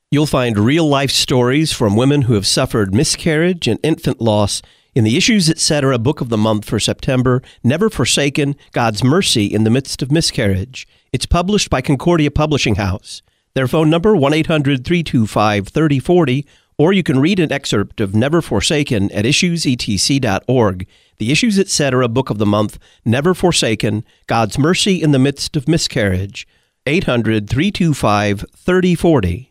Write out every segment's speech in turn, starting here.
You'll find real-life stories from women who have suffered miscarriage and infant loss in the Issues Etc. Book of the Month for September, Never Forsaken, God's Mercy in the Midst of Miscarriage. It's published by Concordia Publishing House. Their phone number, 1-800-325-3040, or you can read an excerpt of Never Forsaken at issuesetc.org. The Issues Etc. Book of the Month, Never Forsaken, God's Mercy in the Midst of Miscarriage. 800-325-3040.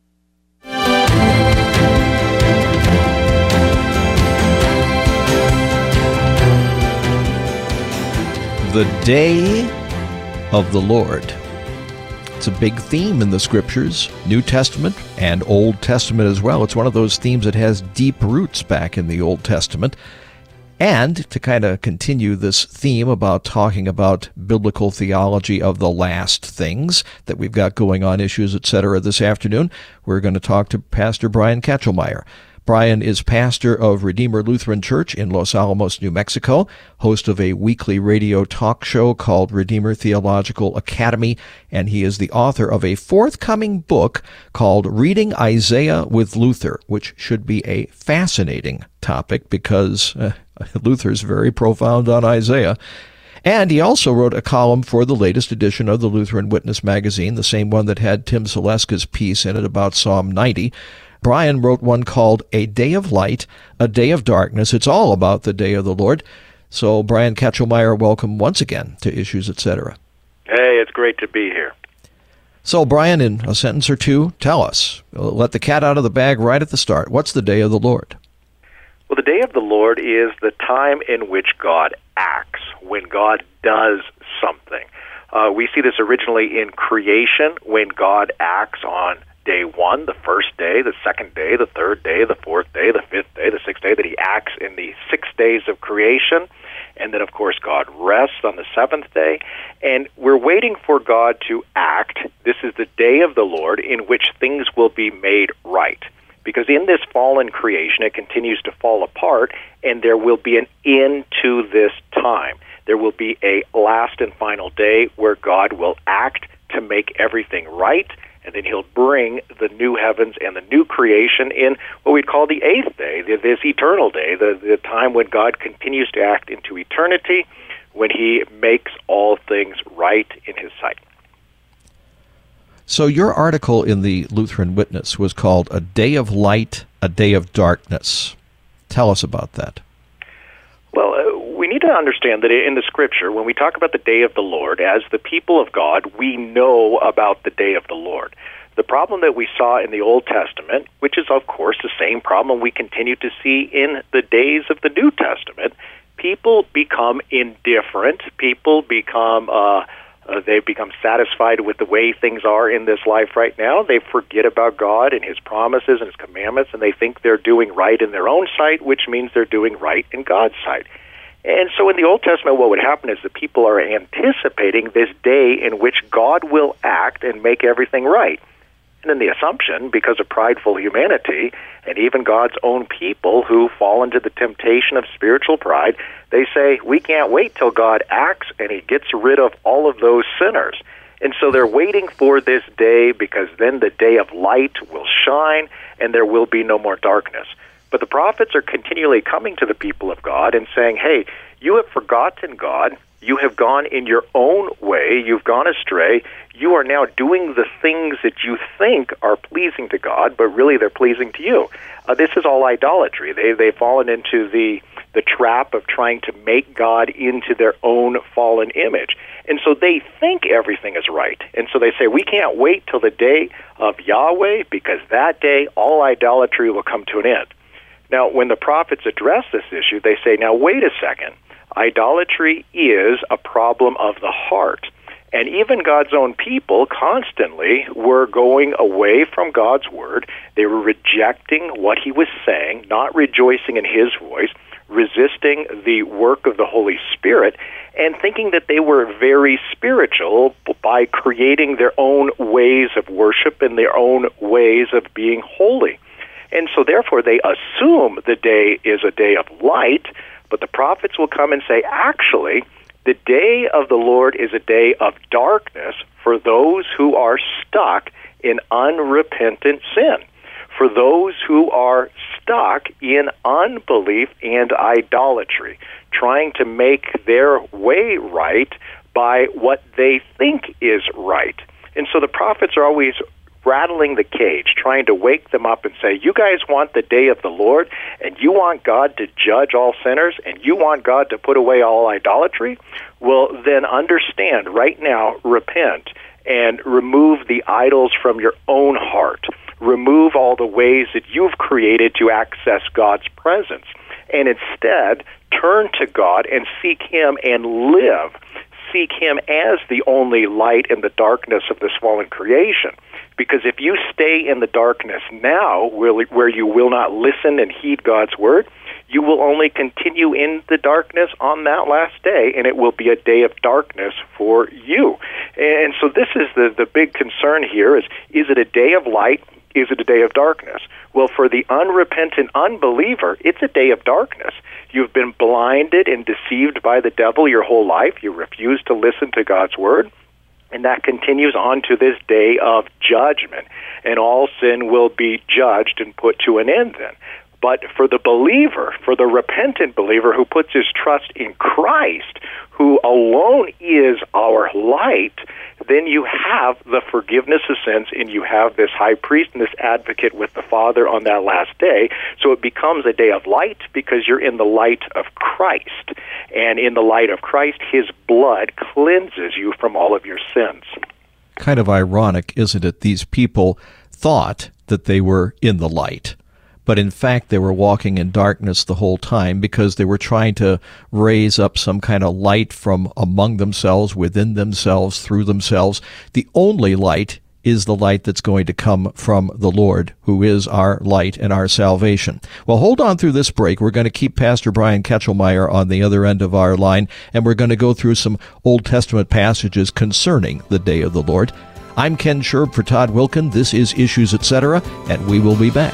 The Day of the Lord. It's a big theme in the Scriptures, New Testament and Old Testament as well. It's one of those themes that has deep roots back in the Old Testament. And to kind of continue this theme about talking about biblical theology of the last things that we've got going on, Issues, etc. this afternoon, we're going to talk to Pastor Brian Katchelmeier. Brian is pastor of Redeemer Lutheran Church in Los Alamos, New Mexico, host of a weekly radio talk show called Redeemer Theological Academy, and he is the author of a forthcoming book called Reading Isaiah with Luther, which should be a fascinating topic because Luther's very profound on Isaiah. And he also wrote a column for the latest edition of the Lutheran Witness magazine, the same one that had Tim Zaleska's piece in it about Psalm 90. Brian wrote one called A Day of Light, A Day of Darkness. It's all about the Day of the Lord. So, Brian Katchelmeier, welcome once again to Issues, etc. Hey, it's great to be here. So, Brian, in a sentence or two, tell us. Let the cat out of the bag right at the start. What's the Day of the Lord? Well, the Day of the Lord is the time in which God acts, when God does something. We see this originally in creation, when God acts on day one, the first day, the second day, the third day, the fourth day, the fifth day, the sixth day, that he acts in the 6 days of creation. And then, of course, God rests on the seventh day. And we're waiting for God to act. This is the day of the Lord in which things will be made right. Because in this fallen creation, it continues to fall apart, and there will be an end to this time. There will be a last and final day where God will act to make everything right, and then he'll bring the new heavens and the new creation in what we'd call the eighth day, this eternal day, the time when God continues to act into eternity, when he makes all things right in his sight. So your article in the Lutheran Witness was called A Day of Light, A Day of Darkness. Tell us about that. Well, we need to understand that in the Scripture, when we talk about the day of the Lord, as the people of God, we know about the day of the Lord. The problem that we saw in the Old Testament, which is, of course, the same problem we continue to see in the days of the New Testament, people become indifferent. People become they become satisfied with the way things are in this life right now. They forget about God and his promises and his commandments, and they think they're doing right in their own sight, which means they're doing right in God's sight. And so in the Old Testament, what would happen is the people are anticipating this day in which God will act and make everything right. And then the assumption, because of prideful humanity, and even God's own people who fall into the temptation of spiritual pride, they say, we can't wait till God acts and he gets rid of all of those sinners. And so they're waiting for this day because then the day of light will shine and there will be no more darkness. But the prophets are continually coming to the people of God and saying, hey, you have forgotten God. You have gone in your own way. You've gone astray. You are now doing the things that you think are pleasing to God, but really they're pleasing to you. This is all idolatry. They've fallen into the trap of trying to make God into their own fallen image. And so they think everything is right. And so they say, we can't wait till the day of Yahweh, because that day all idolatry will come to an end. Now, when the prophets address this issue, they say, now wait a second. Idolatry is a problem of the heart. And even God's own people constantly were going away from God's word. They were rejecting what he was saying, not rejoicing in his voice, resisting the work of the Holy Spirit, and thinking that they were very spiritual by creating their own ways of worship and their own ways of being holy. And so therefore they assume the day is a day of light, but the prophets will come and say, actually, the day of the Lord is a day of darkness for those who are stuck in unrepentant sin. For those who are stuck in unbelief and idolatry, trying to make their way right by what they think is right. And so the prophets are always rattling the cage, trying to wake them up and say, you guys want the day of the Lord, and you want God to judge all sinners, and you want God to put away all idolatry? Well, then understand right now, repent, and remove the idols from your own heart. Remove all the ways that you've created to access God's presence, and instead turn to God and seek Him and live. Seek Him as the only light in the darkness of this fallen creation. Because if you stay in the darkness now, where you will not listen and heed God's word, you will only continue in the darkness on that last day, and it will be a day of darkness for you. And so this is the big concern here is it a day of light? Is it a day of darkness? Well, for the unrepentant unbeliever, it's a day of darkness. You've been blinded and deceived by the devil your whole life. You refuse to listen to God's word. And that continues on to this day of judgment. And all sin will be judged and put to an end then. But for the believer, for the repentant believer who puts his trust in Christ, who alone is our light, then you have the forgiveness of sins, and you have this high priest and this advocate with the Father on that last day. So it becomes a day of light because you're in the light of Christ. And in the light of Christ, His blood cleanses you from all of your sins. Kind of ironic, isn't it? These people thought that they were in the light, but in fact they were walking in darkness the whole time because they were trying to raise up some kind of light from among themselves, within themselves, through themselves. The only light is the light that's going to come from the Lord, who is our light and our salvation. Well, hold on through this break. We're going to keep Pastor Brian Ketchelmeyer on the other end of our line, and we're going to go through some Old Testament passages concerning the day of the Lord. I'm Ken Sherb for Todd Wilken. This is Issues, Etc., and we will be back.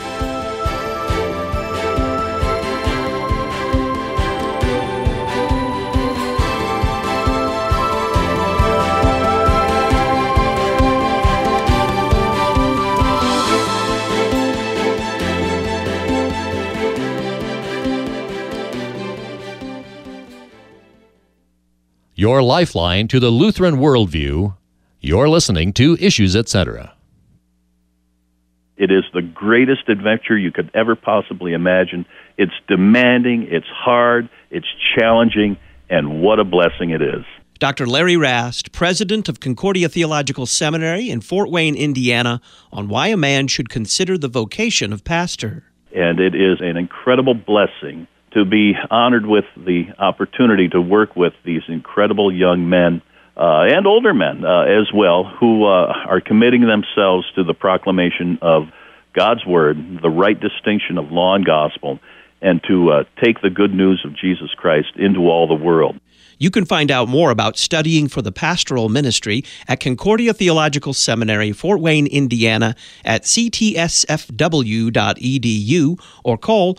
Your lifeline to the Lutheran worldview. You're listening to Issues, Etc. It is the greatest adventure you could ever possibly imagine. It's demanding, it's hard, it's challenging, and what a blessing it is. Dr. Larry Rast, president of Concordia Theological Seminary in Fort Wayne, Indiana, on why a man should consider the vocation of pastor. And it is an incredible blessing to be honored with the opportunity to work with these incredible young men and older men as well, who are committing themselves to the proclamation of God's Word, the right distinction of law and gospel, and to take the good news of Jesus Christ into all the world. You can find out more about studying for the pastoral ministry at Concordia Theological Seminary, Fort Wayne, Indiana, at ctsfw.edu or call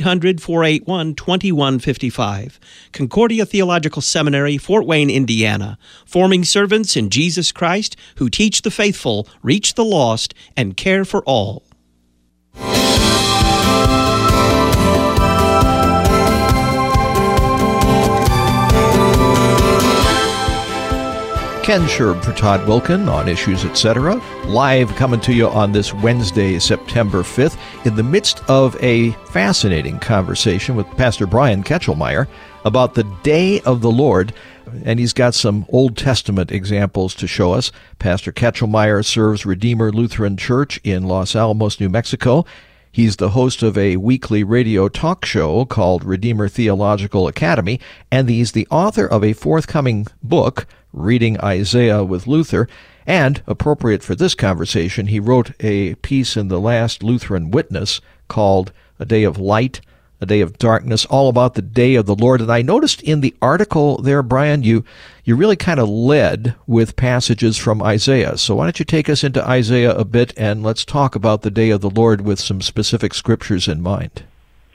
1-800-481-2155. Concordia Theological Seminary, Fort Wayne, Indiana, forming servants in Jesus Christ who teach the faithful, reach the lost, and care for all. Ken Sherb for Todd Wilken on Issues, Etc., live coming to you on this Wednesday, September 5th, in the midst of a fascinating conversation with Pastor Brian Ketchelmeyer about the Day of the Lord, and he's got some Old Testament examples to show us. Pastor Ketchelmeyer serves Redeemer Lutheran Church in Los Alamos, New Mexico. He's the host of a weekly radio talk show called Redeemer Theological Academy, and he's the author of a forthcoming book, Reading Isaiah with Luther, and, appropriate for this conversation, he wrote a piece in the last Lutheran Witness called A Day of Light, A Day of Darkness, all about the Day of the Lord. And I noticed in the article there, Brian, you really kind of led with passages from Isaiah. So why don't you take us into Isaiah a bit, and let's talk about the Day of the Lord with some specific scriptures in mind.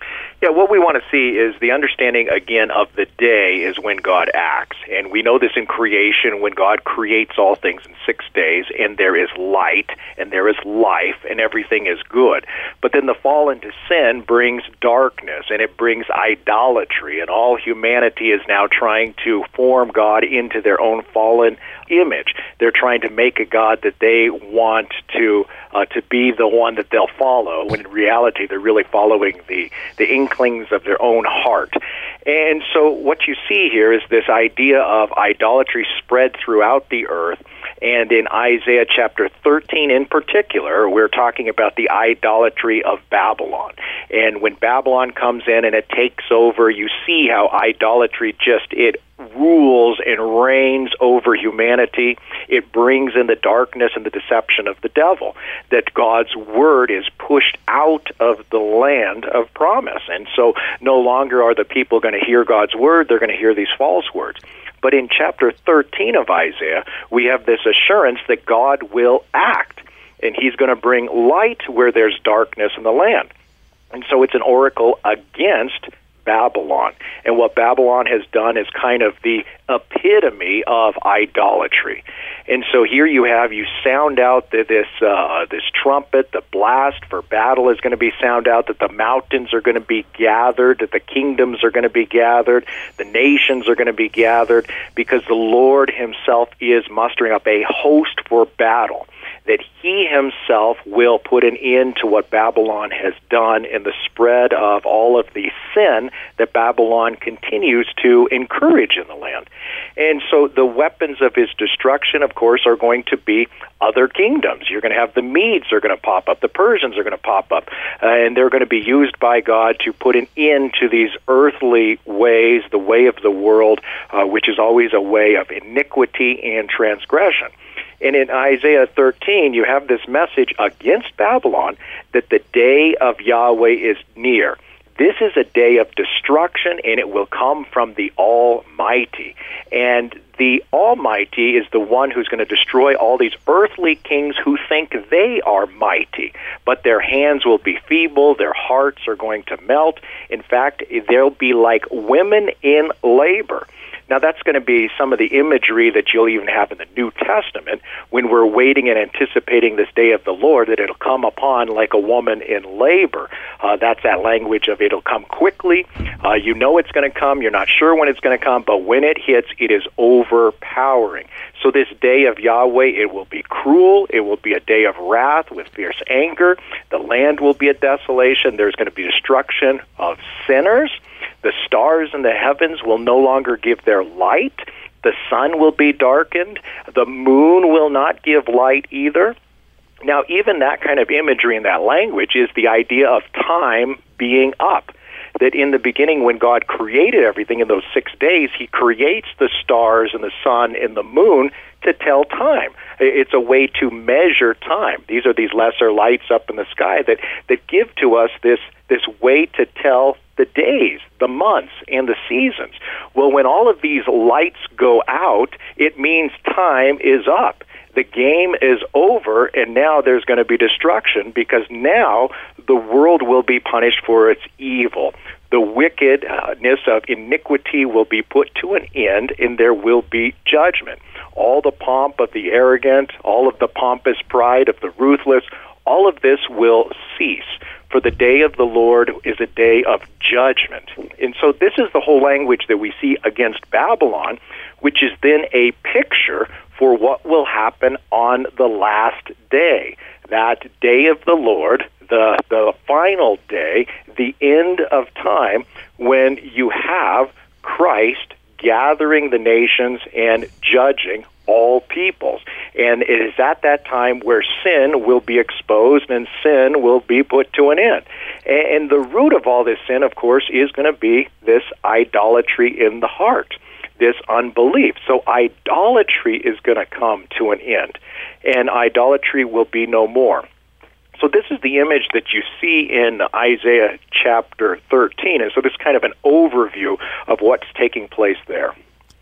Yeah, what we want to see is the understanding, again, of the day is when God acts. And we know this in creation, when God creates all things in 6 days, and there is light, and there is life, and everything is good. But then the fall into sin brings darkness, and it brings idolatry, and all humanity is now trying to form God into their own fallen image. They're trying to make a God that they want to be the one that they'll follow, when in reality they're really following the inklings of their own heart. And so what you see here is this idea of idolatry spread throughout the earth. And in Isaiah chapter 13 in particular, we're talking about the idolatry of Babylon. And when Babylon comes in and it takes over, you see how idolatry it rules and reigns over humanity. It brings in the darkness and the deception of the devil, that God's word is pushed out of the land of promise. And so no longer are the people going to hear God's word, they're going to hear these false words. But in chapter 13 of Isaiah, we have this assurance that God will act, and he's going to bring light where there's darkness in the land. And so it's an oracle against Babylon. And what Babylon has done is kind of the epitome of idolatry. And so here you sound out this trumpet, the blast for battle is going to be sound out, that the mountains are going to be gathered, that the kingdoms are going to be gathered, the nations are going to be gathered, because the Lord himself is mustering up a host for battle, that he himself will put an end to what Babylon has done in the spread of all of the sin that Babylon continues to encourage in the land. And so the weapons of his destruction, of course, are going to be other kingdoms. You're going to have the Medes are going to pop up, the Persians are going to pop up, and they're going to be used by God to put an end to these earthly ways, the way of the world, which is always a way of iniquity and transgression. And in Isaiah 13, you have this message against Babylon that the day of Yahweh is near. This is a day of destruction, and it will come from the Almighty. And the Almighty is the one who's going to destroy all these earthly kings who think they are mighty, but their hands will be feeble, their hearts are going to melt. In fact, they'll be like women in labor. Now, that's going to be some of the imagery that you'll even have in the New Testament when we're waiting and anticipating this day of the Lord, that it'll come upon like a woman in labor. That's that language of it'll come quickly. You know it's going to come. You're not sure when it's going to come, but when it hits, it is overpowering. So this day of Yahweh, it will be cruel. It will be a day of wrath with fierce anger. The land will be a desolation. There's going to be destruction of sinners. The stars in the heavens will no longer give their light. The sun will be darkened. The moon will not give light either. Now, even that kind of imagery in that language is the idea of time being up. That in the beginning, when God created everything in those 6 days, he creates the stars and the sun and the moon to tell time. It's a way to measure time. These are these lesser lights up in the sky that give to us this way to tell the days, the months, and the seasons. Well, when all of these lights go out, it means time is up. The game is over, and now there's going to be destruction, because now the world will be punished for its evil. The wickedness of iniquity will be put to an end, and there will be judgment. All the pomp of the arrogant, all of the pompous pride of the ruthless, all of this will cease. For the day of the Lord is a day of judgment. And so this is the whole language that we see against Babylon, which is then a picture for what will happen on the last day. That day of the Lord, the final day, the end of time, when you have Christ gathering the nations and judging all peoples. And it is at that time where sin will be exposed and sin will be put to an end. And the root of all this sin, of course, is going to be this idolatry in the heart, this unbelief. So idolatry is going to come to an end, and idolatry will be no more. So this is the image that you see in Isaiah chapter 13. And so this is kind of an overview of what's taking place there.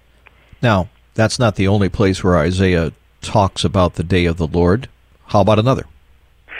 Now, that's not the only place where Isaiah talks about the day of the Lord. How about another? Well,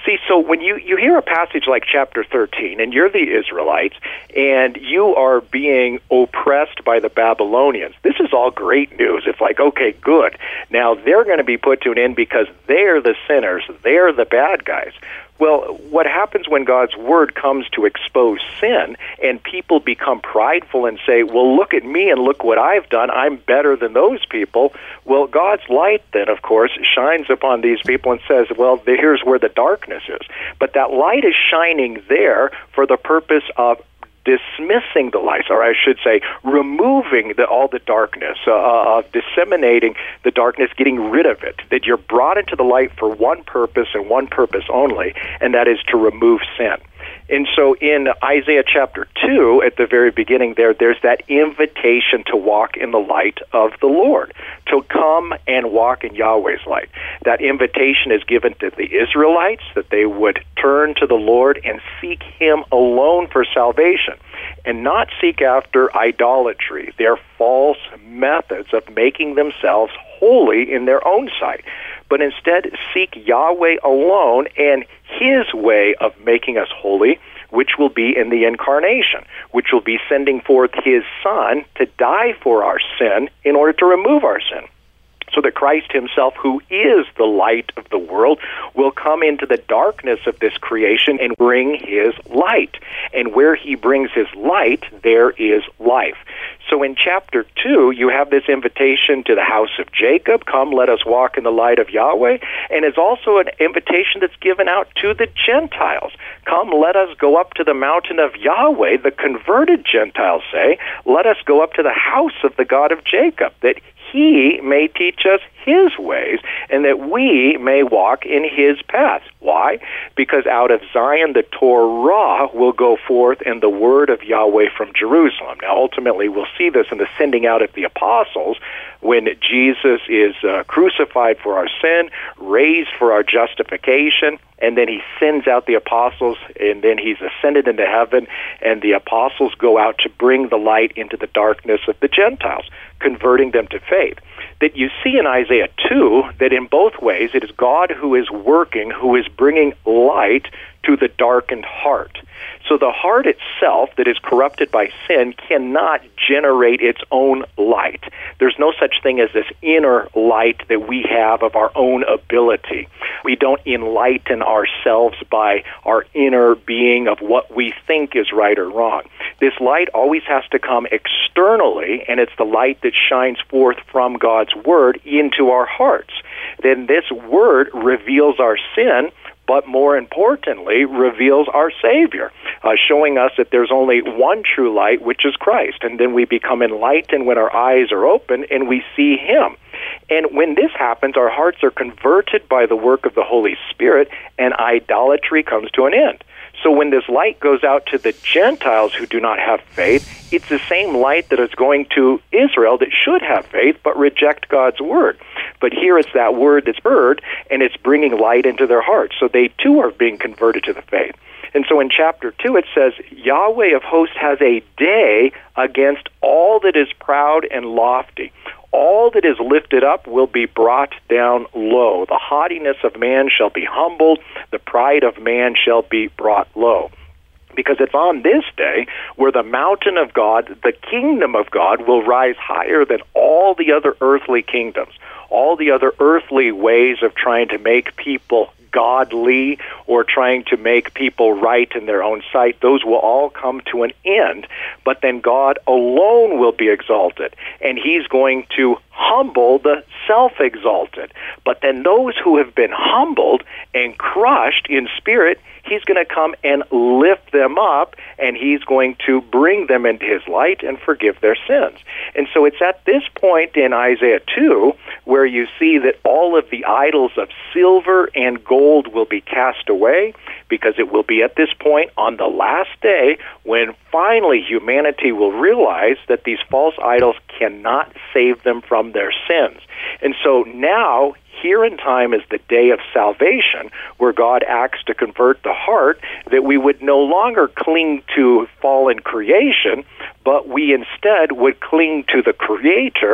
See, so when you hear a passage like chapter 13, and you're the Israelites, and you are being oppressed by the Babylonians, this is all great news. It's like, okay, good. Now they're going to be put to an end because they're the sinners. They're the bad guys. Well, what happens when God's Word comes to expose sin and people become prideful and say, well, look at me and look what I've done. I'm better than those people. Well, God's light then, of course, shines upon these people and says, well, here's where the darkness is. But that light is shining there for the purpose of dismissing the light, or I should say, removing all the darkness, of disseminating the darkness, getting rid of it, that you're brought into the light for one purpose and one purpose only, and that is to remove sin. And so in Isaiah chapter 2, at the very beginning there's that invitation to walk in the light of the Lord, to come and walk in Yahweh's light. That invitation is given to the Israelites, that they would turn to the Lord and seek Him alone for salvation, and not seek after idolatry, their false methods of making themselves holy in their own sight, but instead seek Yahweh alone and His way of making us holy, which will be in the incarnation, which will be sending forth His Son to die for our sin in order to remove our sin. So that Christ Himself, who is the light of the world, will come into the darkness of this creation and bring His light. And where He brings His light, there is life. So in chapter 2, you have this invitation to the house of Jacob, come, let us walk in the light of Yahweh, and it's also an invitation that's given out to the Gentiles. Come, let us go up to the mountain of Yahweh, the converted Gentiles say, let us go up to the house of the God of Jacob, that He may teach us His ways, and that we may walk in His paths. Why? Because out of Zion the Torah will go forth, and the word of Yahweh from Jerusalem. Now, ultimately, we'll see this in the sending out of the apostles, when Jesus is crucified for our sin, raised for our justification, and then He sends out the apostles, and then He's ascended into heaven, and the apostles go out to bring the light into the darkness of the Gentiles, converting them to faith. That you see in Isaiah 2 that in both ways it is God who is working, who is bringing light to the darkened heart. So the heart itself that is corrupted by sin cannot generate its own light. There's no such thing as this inner light that we have of our own ability. We don't enlighten ourselves by our inner being of what we think is right or wrong. This light always has to come externally, and it's the light that shines forth from God's Word into our hearts. Then this Word reveals our sin, but more importantly, reveals our Savior, showing us that there's only one true light, which is Christ. And then we become enlightened when our eyes are open and we see Him. And when this happens, our hearts are converted by the work of the Holy Spirit, and idolatry comes to an end. So when this light goes out to the Gentiles who do not have faith, it's the same light that is going to Israel that should have faith but reject God's Word. But here it's that Word that's heard, and it's bringing light into their hearts. So they too are being converted to the faith. And so in chapter 2 it says, Yahweh of hosts has a day against all that is proud and lofty. All that is lifted up will be brought down low. The haughtiness of man shall be humbled. The pride of man shall be brought low. Because it's on this day where the mountain of God, the kingdom of God, will rise higher than all the other earthly kingdoms, all the other earthly ways of trying to make people godly or trying to make people right in their own sight. Those will all come to an end, but then God alone will be exalted, and He's going to humble the self-exalted. But then those who have been humbled and crushed in spirit, He's going to come and lift them up, and He's going to bring them into His light and forgive their sins. And so it's at this point in Isaiah 2 where you see that all of the idols of silver and gold will be cast away, because it will be at this point on the last day when finally humanity will realize that these false idols cannot save them from their sins. And so now, here in time is the day of salvation, where God acts to convert the heart, that we would no longer cling to fallen creation, but we instead would cling to the Creator,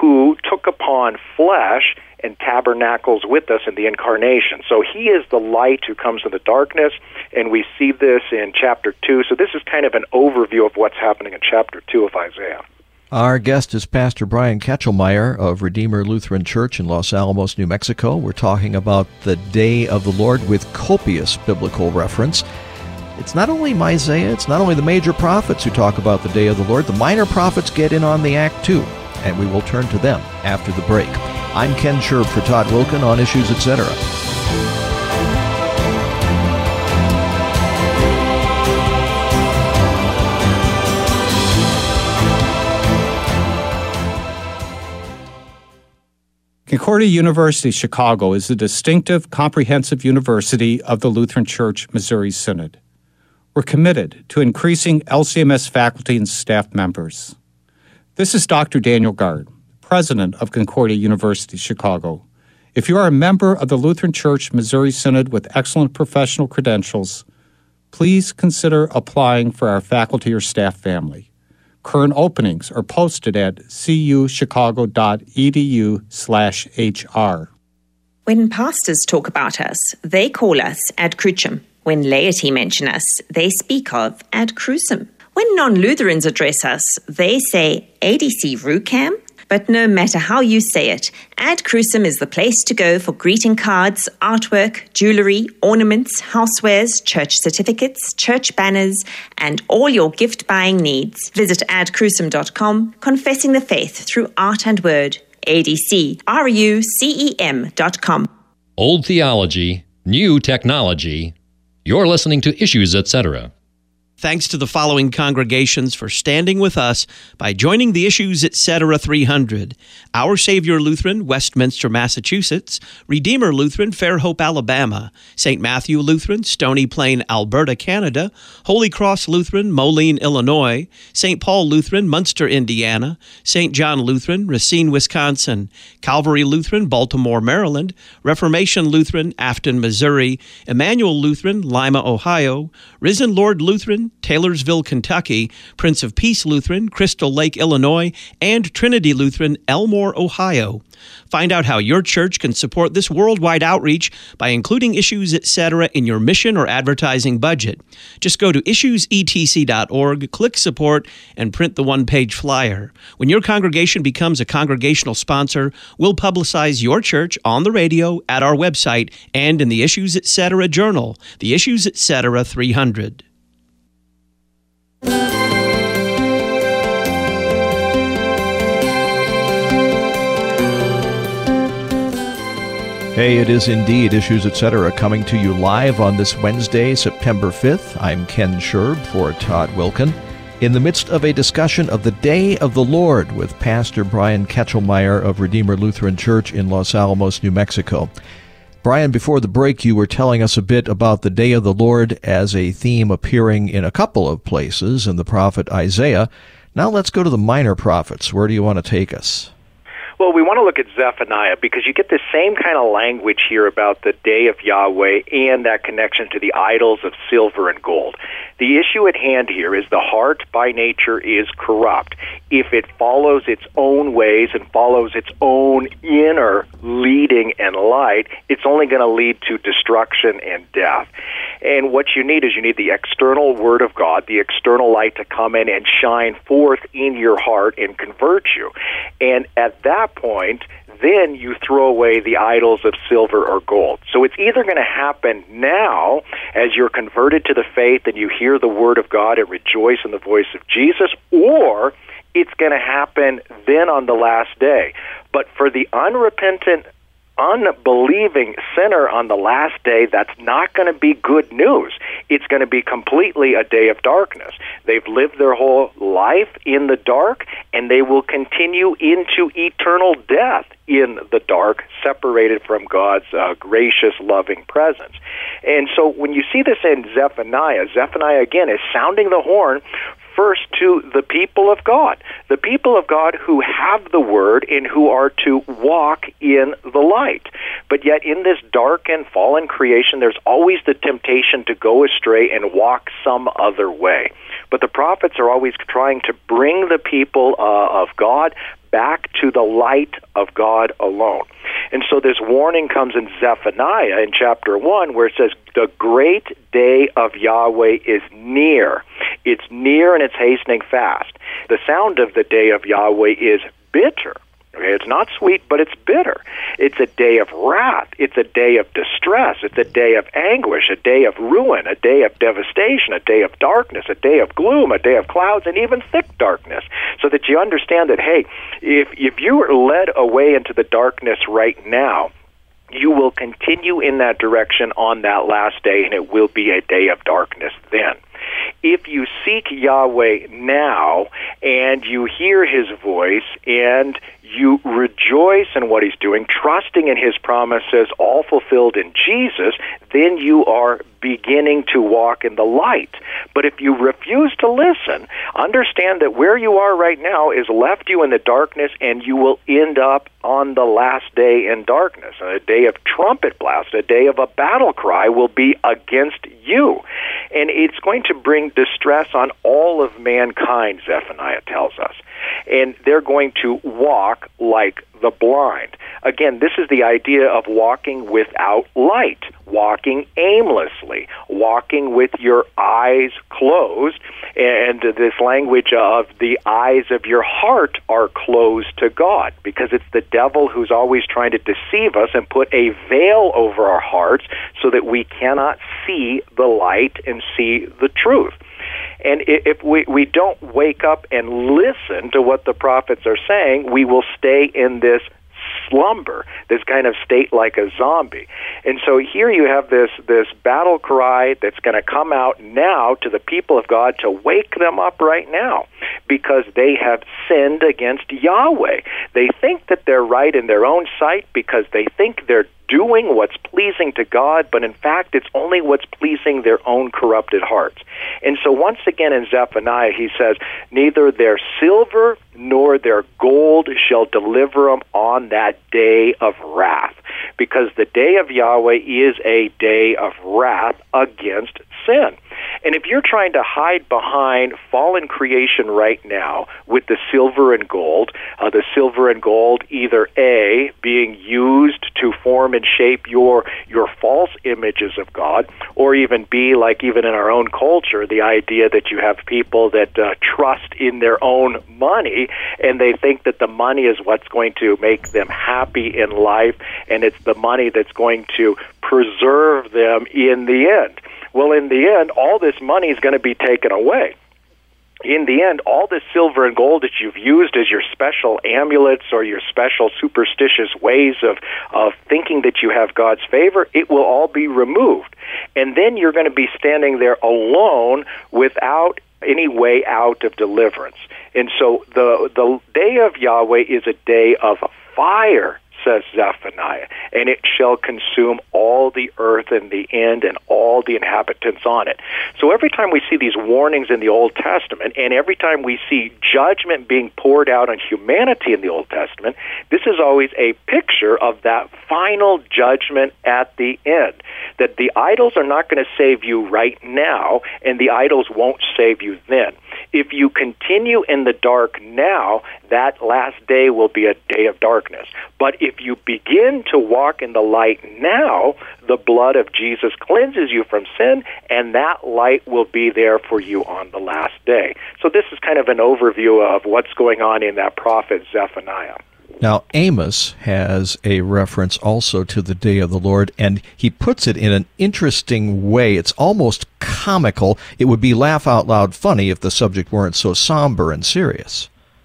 who took upon flesh and tabernacles with us in the incarnation. So he is the light who comes in the darkness, and we see this in chapter 2. So this is kind of an overview of what's happening in chapter 2 of Isaiah. Our guest is Pastor Brian Ketchelmeyer of Redeemer Lutheran Church in Los Alamos, New Mexico. We're talking about the Day of the Lord with copious biblical reference. It's not only Isaiah, it's not only the major prophets who talk about the Day of the Lord. The minor prophets get in on the act too, and we will turn to them after the break. I'm Ken Scherb for Todd Wilken on Issues, Etc. Concordia University Chicago is a distinctive, comprehensive university of the Lutheran Church Missouri Synod. We're committed to increasing LCMS faculty and staff members. This is Dr. Daniel Gard, President of Concordia University Chicago. If you are a member of the Lutheran Church Missouri Synod with excellent professional credentials, please consider applying for our faculty or staff family. Current openings are posted at cuchicago.edu/HR. When pastors talk about us, they call us ad crucem. When laity mention us, they speak of ad crucem. When non-Lutherans address us, they say ADC Rucam. But no matter how you say it, Ad Crucem is the place to go for greeting cards, artwork, jewelry, ornaments, housewares, church certificates, church banners, and all your gift-buying needs. Visit adcrucem.com, confessing the faith through art and word. ADCRUCEM.com. Old theology, new technology. You're listening to Issues, Etc. Thanks to the following congregations for standing with us by joining the Issues, Etc. 300. Our Savior Lutheran, Westminster, Massachusetts. Redeemer Lutheran, Fairhope, Alabama. St. Matthew Lutheran, Stony Plain, Alberta, Canada. Holy Cross Lutheran, Moline, Illinois. St. Paul Lutheran, Munster, Indiana. St. John Lutheran, Racine, Wisconsin. Calvary Lutheran, Baltimore, Maryland. Reformation Lutheran, Afton, Missouri. Emmanuel Lutheran, Lima, Ohio. Risen Lord Lutheran, Taylorsville, Kentucky, Prince of Peace Lutheran, Crystal Lake, Illinois, and Trinity Lutheran, Elmore, Ohio. Find out how your church can support this worldwide outreach by including Issues, Etc. in your mission or advertising budget. Just go to issuesetc.org, click Support, and print the one-page flyer. When your congregation becomes a congregational sponsor, we'll publicize your church on the radio, at our website, and in the Issues, Etc. journal, the Issues, Etc. 300. Hey, it is indeed Issues, Etc. coming to you live on this Wednesday, September 5th. I'm Ken Scherb for Todd Wilken, in the midst of a discussion of the Day of the Lord with Pastor Brian Ketchelmeyer of Redeemer Lutheran Church in Los Alamos, New Mexico. Brian, before the break, you were telling us a bit about the Day of the Lord as a theme appearing in a couple of places in the prophet Isaiah. Now let's go to the minor prophets. Where do you want to take us? Well, we want to look at Zephaniah because you get the same kind of language here about the day of Yahweh and that connection to the idols of silver and gold. The issue at hand here is the heart by nature is corrupt. If it follows its own ways and follows its own inner leading and light, it's only going to lead to destruction and death. And what you need is you need the external Word of God, the external light to come in and shine forth in your heart and convert you. And at that point, then you throw away the idols of silver or gold. So it's either going to happen now as you're converted to the faith and you hear the Word of God and rejoice in the voice of Jesus, or it's going to happen then on the last day. But for the unrepentant, unbelieving sinner on the last day, that's not going to be good news. It's going to be completely a day of darkness. They've lived their whole life in the dark, and they will continue into eternal death in the dark, separated from God's gracious, loving presence. And so when you see this in Zephaniah, Zephaniah again is sounding the horn first to the people of God who have the Word and who are to walk in the light. But yet in this dark and fallen creation, there's always the temptation to go astray and walk some other way. But the prophets are always trying to bring the people of God back to the light of God alone. And so this warning comes in Zephaniah in chapter 1 where it says, the great day of Yahweh is near. It's near and it's hastening fast. The sound of the day of Yahweh is bitter. Okay, it's not sweet, but it's bitter. It's a day of wrath. It's a day of distress. It's a day of anguish, a day of ruin, a day of devastation, a day of darkness, a day of gloom, a day of clouds, and even thick darkness. So that you understand that, hey, if you are led away into the darkness right now, you will continue in that direction on that last day, and it will be a day of darkness then. If you seek Yahweh now and you hear his voice and you rejoice in what he's doing, trusting in his promises, all fulfilled in Jesus, then you are beginning to walk in the light. But if you refuse to listen, understand that where you are right now is left you in the darkness, and you will end up on the last day in darkness. A day of trumpet blast, a day of a battle cry will be against you. And it's going to bring distress on all of mankind, Zephaniah tells us. And they're going to walk like the blind. Again, this is the idea of walking without light, walking aimlessly, walking with your eyes closed, and this language of the eyes of your heart are closed to God, because it's the devil who's always trying to deceive us and put a veil over our hearts so that we cannot see the light and see the truth. And if we don't wake up and listen to what the prophets are saying, we will stay in this slumber, this kind of state like a zombie. And so here you have this battle cry that's going to come out now to the people of God to wake them up right now, because they have sinned against Yahweh. They think that they're right in their own sight because they think they're doing what's pleasing to God, but in fact it's only what's pleasing their own corrupted hearts. And so once again in Zephaniah he says, neither their silver nor their gold shall deliver them on that day of wrath, because the day of Yahweh is a day of wrath against sin. And if you're trying to hide behind fallen creation right now with the silver and gold either A, being used to form and shape your false images of God, or even B, like even in our own culture, the idea that you have people that trust in their own money, and they think that the money is what's going to make them happy in life, and it's the money that's going to preserve them in the end. Well, in the end, all this money is going to be taken away. In the end, all this silver and gold that you've used as your special amulets or your special superstitious ways of thinking that you have God's favor, it will all be removed. And then you're going to be standing there alone without any way out of deliverance. And so the day of Yahweh is a day of fire, says Zephaniah, and it shall consume all the earth in the end and all the inhabitants on it. So every time we see these warnings in the Old Testament, and every time we see judgment being poured out on humanity in the Old Testament, this is always a picture of that final judgment at the end, that the idols are not going to save you right now, and the idols won't save you then. If you continue in the dark now, that last day will be a day of darkness. But if you begin to walk in the light now, the blood of Jesus cleanses you from sin, and that light will be there for you on the last day. So this is kind of an overview of what's going on in that prophet Zephaniah. Now, Amos has a reference also to the day of the Lord, and he puts it in an interesting way. It's almost comical. It would be laugh out loud funny if the subject weren't so somber and serious.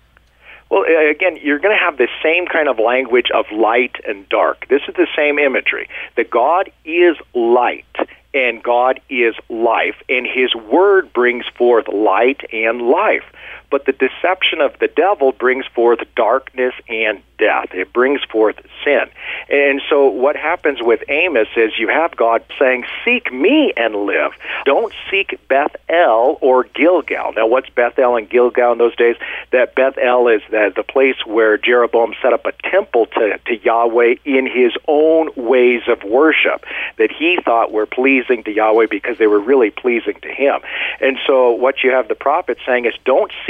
Well, again, you're going to have the same kind of language of light and dark. This is the same imagery, that God is light and God is life, and his word brings forth light and life. But the deception of the devil brings forth darkness and death. It brings forth sin. And so what happens with Amos is you have God saying, seek me and live. Don't seek Bethel or Gilgal. Now, what's Bethel and Gilgal in those days? That Bethel is the place where Jeroboam set up a temple to Yahweh in his own ways of worship that he thought were pleasing to Yahweh because they were really pleasing to him. And so what you have the prophet saying is, don't seek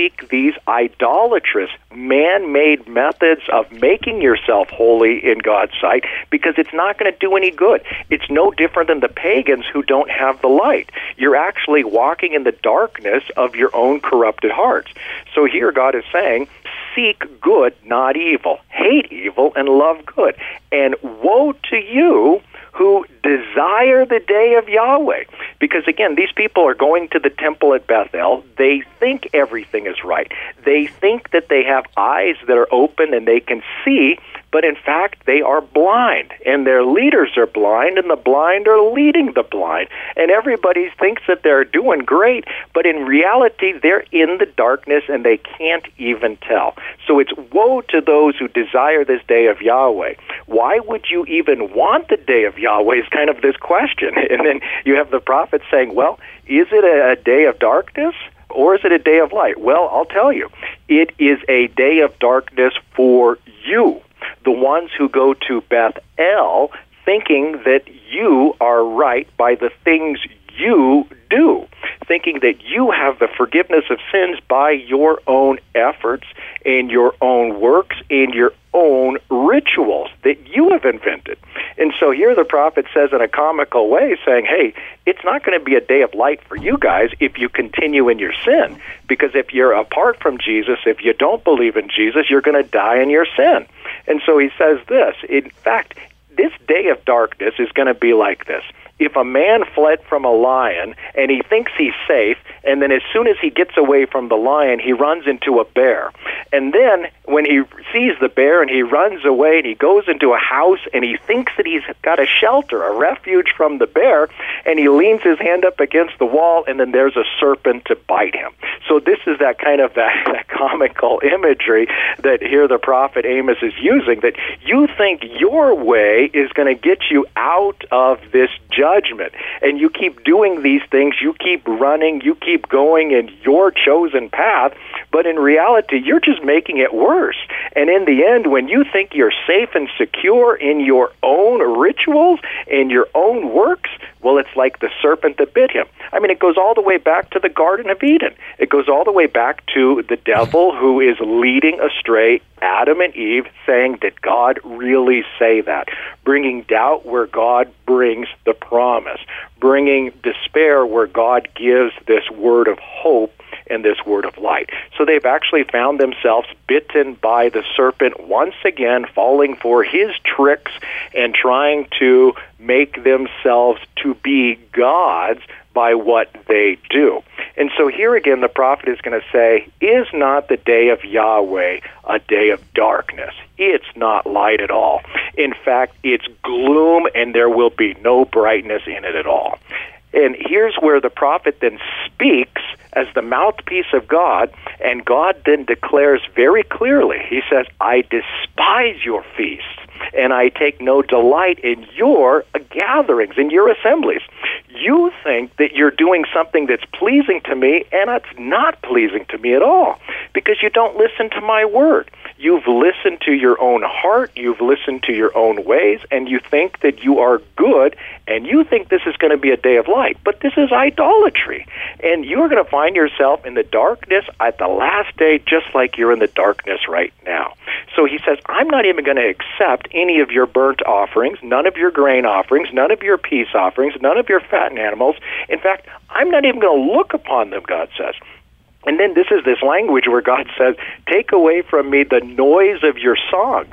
seek these idolatrous, man-made methods of making yourself holy in God's sight, because it's not going to do any good. It's no different than the pagans who don't have the light. You're actually walking in the darkness of your own corrupted hearts. So here God is saying, seek good, not evil. Hate evil and love good. And woe to you who desire the day of Yahweh. Because again, these people are going to the temple at Bethel. They think everything is right. They think that they have eyes that are open and they can see, but in fact they are blind, and their leaders are blind, and the blind are leading the blind. And everybody thinks that they're doing great, but in reality they're in the darkness and they can't even tell. So it's woe to those who desire this day of Yahweh. Why would you even want the day of Yahweh is kind of this question. And then you have the prophet saying, well, is it a day of darkness or is it a day of light? Well, I'll tell you, it is a day of darkness for you, the ones who go to Bethel thinking that you are right by the things you do, thinking that you have the forgiveness of sins by your own efforts and your own works and your own rituals that you have invented. And so here the prophet says in a comical way, saying, hey, it's not going to be a day of light for you guys if you continue in your sin, because if you're apart from Jesus, if you don't believe in Jesus, you're going to die in your sin. And so he says this, in fact, this day of darkness is going to be like this. If a man fled from a lion and he thinks he's safe, and then as soon as he gets away from the lion, he runs into a bear. And then when he sees the bear and he runs away and he goes into a house and he thinks that he's got a shelter, a refuge from the bear, and he leans his hand up against the wall, and then there's a serpent to bite him. So this is that kind of that comical imagery that here the prophet Amos is using, that you think your way is going to get you out of this judgment, and you keep doing these things, you keep running, you keep going in your chosen path, but in reality, you're just making it worse. And in the end, when you think you're safe and secure in your own rituals, in your own works, well, it's like the serpent that bit him. I mean, it goes all the way back to the Garden of Eden. It goes all the way back to the devil who is leading astray Adam and Eve, saying, did God really say that? Bringing doubt where God brings the promise. Bringing despair where God gives this word of hope and this word of light. So they've actually found themselves bitten by the serpent once again, falling for his tricks and trying to make themselves to be gods by what they do. And so here again the prophet is going to say, is not the day of Yahweh a day of darkness? It's not light at all. In fact, it's gloom, and there will be no brightness in it at all. And here's where the prophet then speaks as the mouthpiece of God, and God then declares very clearly, he says, I despise your feasts, and I take no delight in your gatherings, in your assemblies. You think that you're doing something that's pleasing to me, and it's not pleasing to me at all, because you don't listen to my word. You've listened to your own heart, you've listened to your own ways, and you think that you are good, and you think this is going to be a day of light. But this is idolatry, and you're going to find yourself in the darkness at the last day, just like you're in the darkness right now. So he says, I'm not even going to accept any of your burnt offerings, none of your grain offerings, none of your peace offerings, none of your fattened animals. In fact, I'm not even going to look upon them, God says. And then this is this language where God says, take away from me the noise of your songs.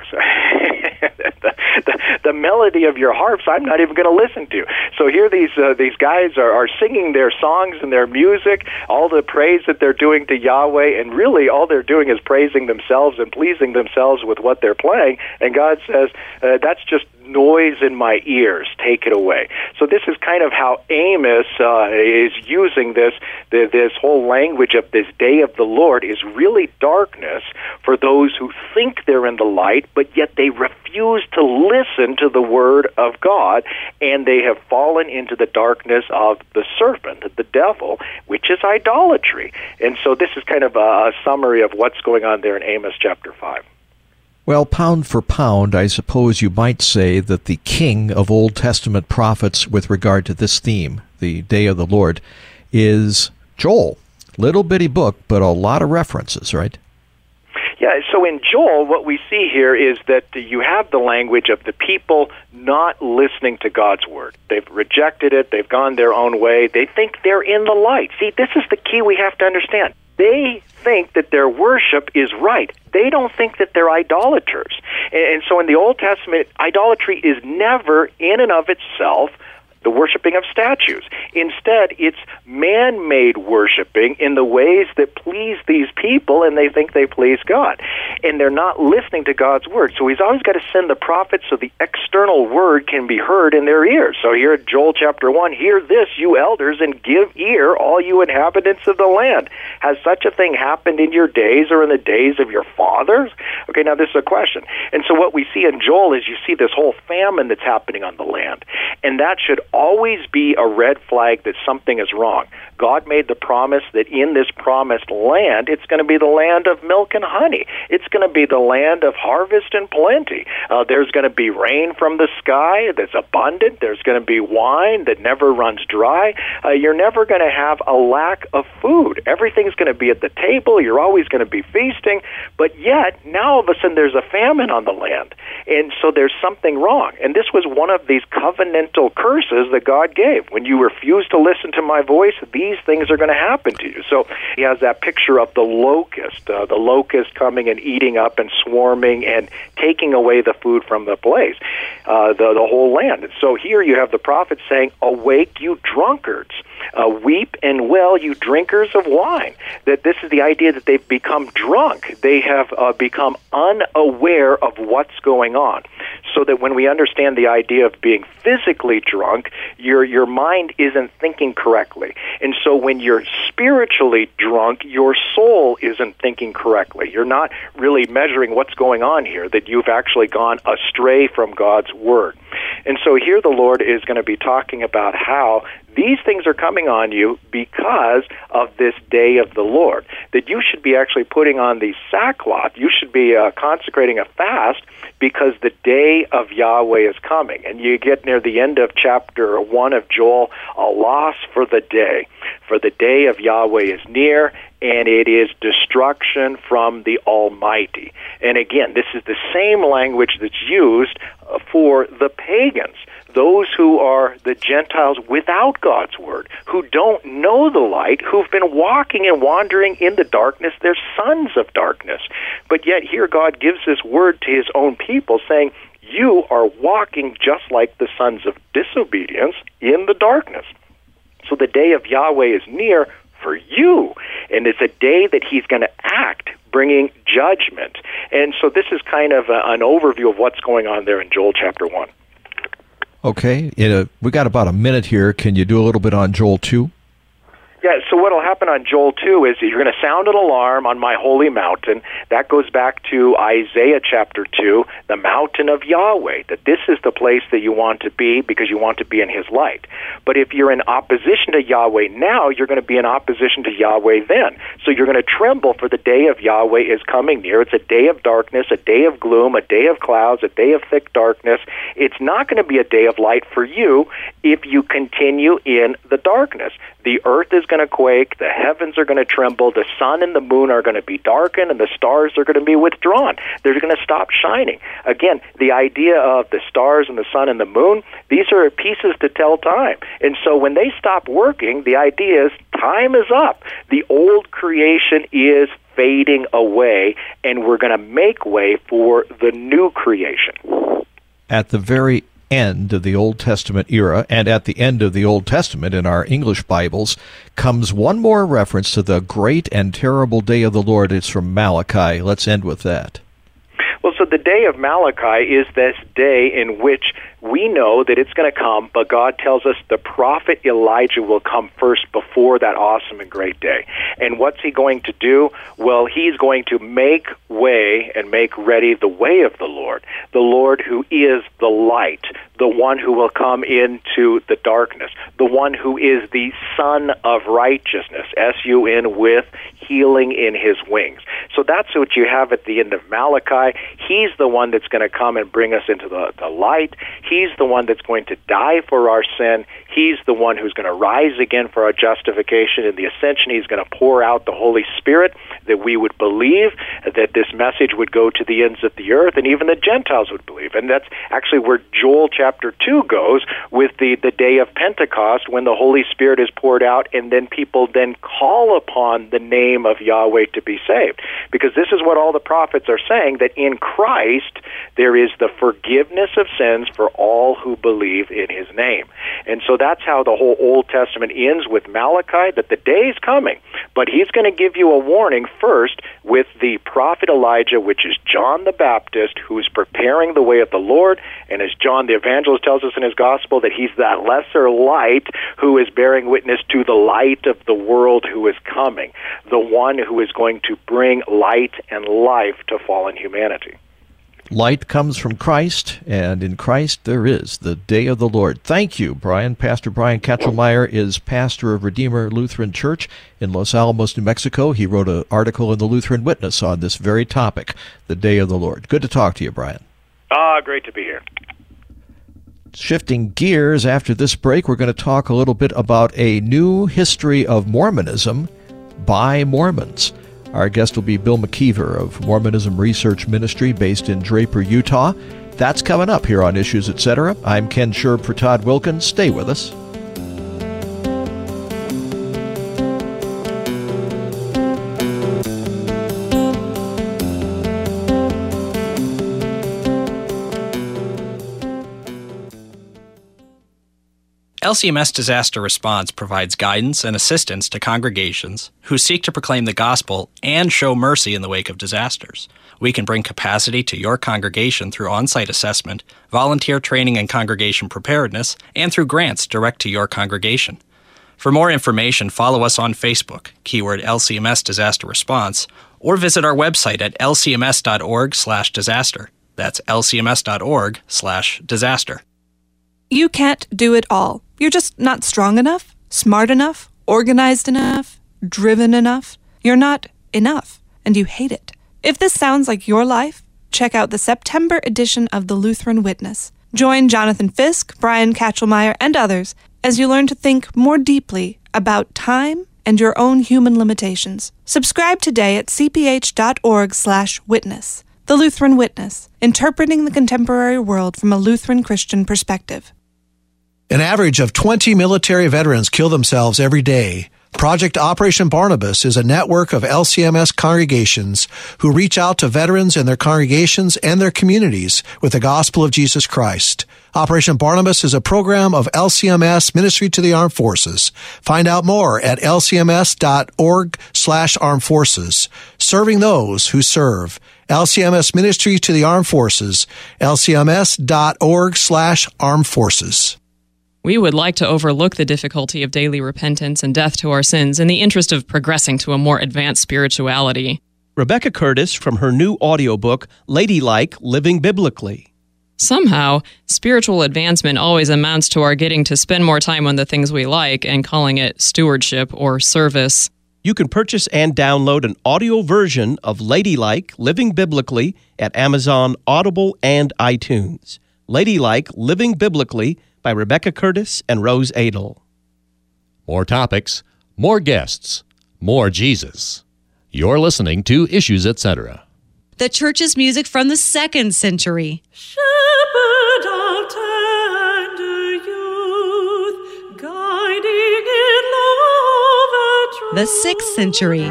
the melody of your harps, I'm not even going to listen to. So here these guys are singing their songs and their music, all the praise that they're doing to Yahweh, and really all they're doing is praising themselves and pleasing themselves with what they're playing. And God says, that's just noise in my ears, take it away. So this is kind of how Amos is using this whole language of this day of the Lord is really darkness for those who think they're in the light, but yet they refuse to listen to the word of God, and they have fallen into the darkness of the serpent, the devil, which is idolatry. And so this is kind of a summary of what's going on there in Amos chapter 5. Well, pound for pound, I suppose you might say that the king of Old Testament prophets with regard to this theme, the day of the Lord, is Joel. Little bitty book, but a lot of references, right? Yeah, so in Joel, what we see here is that you have the language of the people not listening to God's word. They've rejected it. They've gone their own way. They think they're in the light. See, this is the key we have to understand. They think that their worship is right. They don't think that they're idolaters. And so in the Old Testament, idolatry is never in and of itself the worshiping of statues. Instead, it's man-made worshiping in the ways that please these people, and they think they please God. And they're not listening to God's word. So he's always got to send the prophets so the external word can be heard in their ears. So here at Joel chapter 1, hear this, you elders, and give ear, all you inhabitants of the land. Has such a thing happened in your days or in the days of your fathers? Okay, now this is a question. And so what we see in Joel is you see this whole famine that's happening on the land. And that should always be a red flag that something is wrong. God made the promise that in this promised land, it's going to be the land of milk and honey. It's going to be the land of harvest and plenty. There's going to be rain from the sky that's abundant. There's going to be wine that never runs dry. You're never going to have a lack of food. Everything's going to be at the table. You're always going to be feasting. But yet, now all of a sudden, there's a famine on the land. And so there's something wrong. And this was one of these covenantal curses that God gave. When you refuse to listen to my voice, these things are going to happen to you. So he has that picture of the locust coming and eating up and swarming and taking away the food from the place, the whole land. And so here you have the prophet saying, awake, you drunkards. Weep and wail, you drinkers of wine. That this is the idea that they've become drunk. They have become unaware of what's going on. So that when we understand the idea of being physically drunk, your mind isn't thinking correctly. And so when you're spiritually drunk, your soul isn't thinking correctly. You're not really measuring what's going on here, that you've actually gone astray from God's word. And so here the Lord is going to be talking about how these things are coming on you because of this day of the Lord, that you should be actually putting on the sackcloth. You should be consecrating a fast because the day of Yahweh is coming. And you get near the end of chapter 1 of Joel, a loss for the day. For the day of Yahweh is near, and it is destruction from the Almighty. And again, this is the same language that's used for the pagans, those who are the Gentiles without God's word, who don't know the light, who've been walking and wandering in the darkness. They're sons of darkness. But yet here God gives this word to his own people, saying, you are walking just like the sons of disobedience in the darkness. So the day of Yahweh is near for you, and it's a day that he's going to act, bringing judgment. And so this is kind of an overview of what's going on there in Joel chapter 1. Okay, we got about a minute here. Can you do a little bit on Joel 2? Yeah, so what will happen on Joel 2 is you're going to sound an alarm on my holy mountain. That goes back to Isaiah chapter 2, the mountain of Yahweh, that this is the place that you want to be because you want to be in his light. But if you're in opposition to Yahweh now, you're going to be in opposition to Yahweh then. So you're going to tremble, for the day of Yahweh is coming near. It's a day of darkness, a day of gloom, a day of clouds, a day of thick darkness. It's not going to be a day of light for you if you continue in the darkness. The earth is going to quake, the heavens are going to tremble, the sun and the moon are going to be darkened, and the stars are going to be withdrawn. They're going to stop shining. Again, the idea of the stars and the sun and the moon, these are pieces to tell time. And so when they stop working, the idea is time is up. The old creation is fading away, and we're going to make way for the new creation. At the very end of the Old Testament era, and at the end of the Old Testament in our English Bibles, comes one more reference to the great and terrible day of the Lord. It's from Malachi. Let's end with that. Well, so the day of Malachi is this day in which we know that it's going to come, but God tells us the prophet Elijah will come first before that awesome and great day. And what's he going to do? Well, he's going to make way and make ready the way of the Lord who is the light, the one who will come into the darkness, the one who is the Son of Righteousness, S-U-N, with healing in his wings. So that's what you have at the end of Malachi. He's the one that's going to come and bring us into the light. He's the one that's going to die for our sin. He's the one who's going to rise again for our justification. In the ascension, He's going to pour out the Holy Spirit, that we would believe, that this message would go to the ends of the earth, and even the Gentiles would believe. And that's actually where Joel chapter 2 goes with the day of Pentecost, when the Holy Spirit is poured out, and then people then call upon the name of Yahweh to be saved. Because this is what all the prophets are saying, that in Christ there is the forgiveness of sins for all who believe in His name. And so that's how the whole Old Testament ends with Malachi, that the day is coming, but He's going to give you a warning first with the prophet Elijah, which is John the Baptist, who is preparing the way of the Lord. And as John the Evangelist tells us in his gospel, that he's that lesser light who is bearing witness to the light of the world who is coming, the one who is going to bring light and life to fallen humanity. Light comes from Christ, and in Christ there is the day of the Lord. Thank you, Brian. Pastor Brian Katchelmeier is pastor of Redeemer Lutheran Church in Los Alamos, New Mexico. He wrote an article in the Lutheran Witness on this very topic, the day of the Lord. Good to talk to you, Brian. Great to be here. Shifting gears, after this break, we're going to talk a little bit about a new history of Mormonism by Mormons. Our guest will be Bill McKeever of Mormonism Research Ministry based in Draper, Utah. That's coming up here on Issues Etc. I'm Ken Sherb for Todd Wilkins. Stay with us. LCMS Disaster Response provides guidance and assistance to congregations who seek to proclaim the gospel and show mercy in the wake of disasters. We can bring capacity to your congregation through on-site assessment, volunteer training and congregation preparedness, and through grants direct to your congregation. For more information, follow us on Facebook, keyword LCMS Disaster Response, or visit our website at lcms.org/disaster. That's lcms.org/disaster. You can't do it all. You're just not strong enough, smart enough, organized enough, driven enough. You're not enough, and you hate it. If this sounds like your life, check out the September edition of the Lutheran Witness. Join Jonathan Fisk, Brian Katchelmeier, and others as you learn to think more deeply about time and your own human limitations. Subscribe today at cph.org/witness. The Lutheran Witness, interpreting the contemporary world from a Lutheran Christian perspective. An average of 20 military veterans kill themselves every day. Project Operation Barnabas is a network of LCMS congregations who reach out to veterans and their congregations and their communities with the gospel of Jesus Christ. Operation Barnabas is a program of LCMS Ministry to the Armed Forces. Find out more at lcms.org/armed forces. Serving those who serve. LCMS Ministry to the Armed Forces. lcms.org/armed forces. We would like to overlook the difficulty of daily repentance and death to our sins in the interest of progressing to a more advanced spirituality. Rebecca Curtis from her new audiobook, Ladylike, Living Biblically. Somehow, spiritual advancement always amounts to our getting to spend more time on the things we like and calling it stewardship or service. You can purchase and download an audio version of Ladylike, Living Biblically at Amazon, Audible, and iTunes. Ladylike, Living Biblically by Rebecca Curtis and Rose Adel. More topics, more guests, more Jesus. You're listening to Issues Etc. The church's music from the 2nd century. Shepherd of tender youth, guiding in love and truth. The 6th century.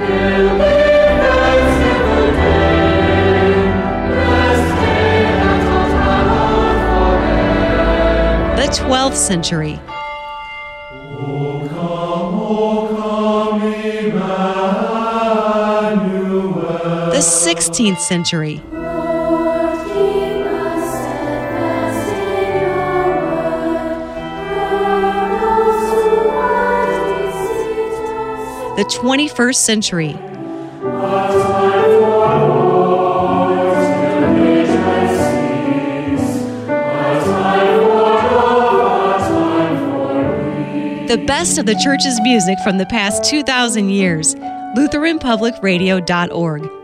The 12th century. The 16th century. The 21st century. The best of the church's music from the past 2,000 years. LutheranPublicRadio.org.